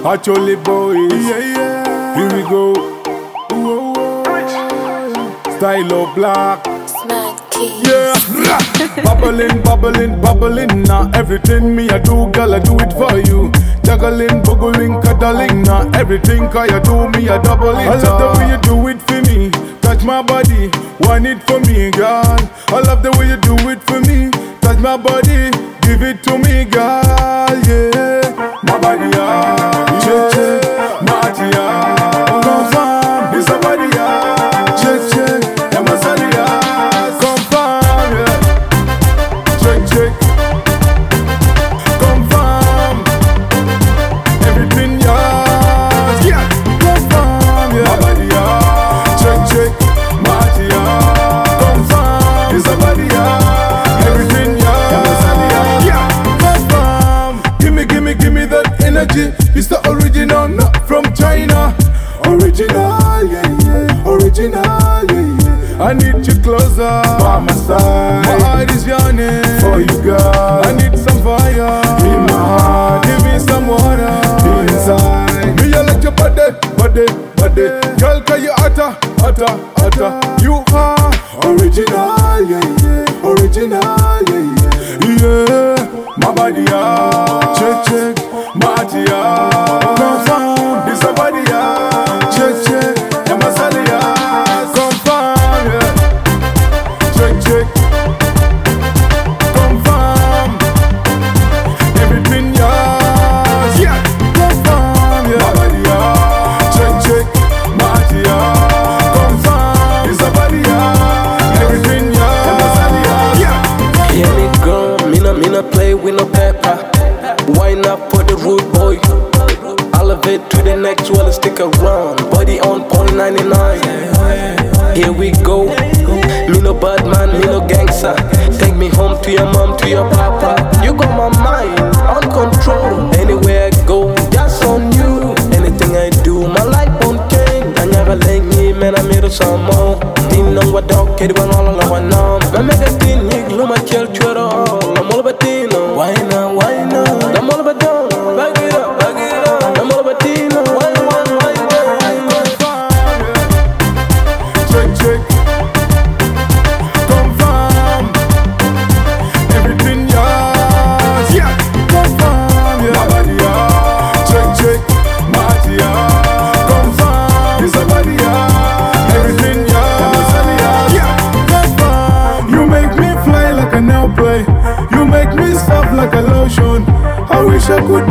Actually, boys, here we go. Style of black. Yeah, bubbling, bubbling, bubbling. Now everything me I do, girl, I do it for you. Juggling, buggling, cuddling. Now everything I do, me I double it. I love the way you do it for me. Touch my body, want it for me, girl. I love the way you do it for me. Touch my body, give it to me, girl. Yeah, my body, yeah, check, my body, yeah. Confirm, this a body, yeah, check, yeah, my body, yeah. It's the original, not from China. Original, yeah, yeah. Original, yeah, yeah. I need you closer by my side. My heart is yearning for you, girl. I need some fire in my heart. Give me some water inside. Me, I like your body, body, body. Girl, can you hotter, hotter, hotter? You are original, yeah, yeah. Original, yeah, yeah. Yeah, my body, yeah. Check, check. Matia, confirm, this a body, yeah. Check, check, yeah, Masalia, confirm, yeah. Check, check, confirm, everything, yeah. Yeah, confirm, yeah. Body, yeah. Check, check, Matia, confirm, this a body, yeah. Everything, yeah, Masalia, yeah. Hear me girl, me no play with no pepper. Wine up for the rude boy. Elevate to the next one and stick around. Body on point 99. Here we go. Me no bad man, me no gangster. Take me home to your mom, to your papa. You got my mind on control. Anywhere I go, just on you. Anything I do, my life won't change. I never like me, man, I made some more. Tin nong wa dog, kedi wang all I know. I make a tin, you glue my child, all. I'm all about Tino. Why not, why not? I'm all about down. Back it up, back it up. I'm all about Tino. Why not, why not? Check, check. Confirm. Everything yours. Yeah. Confirm. Yeah. My body, yeah. Check, check. My body, yeah. Confirm. This a body, yeah. Everything yours. Yeah. Confirm. You make me fly like an airplane. You make me soft like a lotion. I wish I could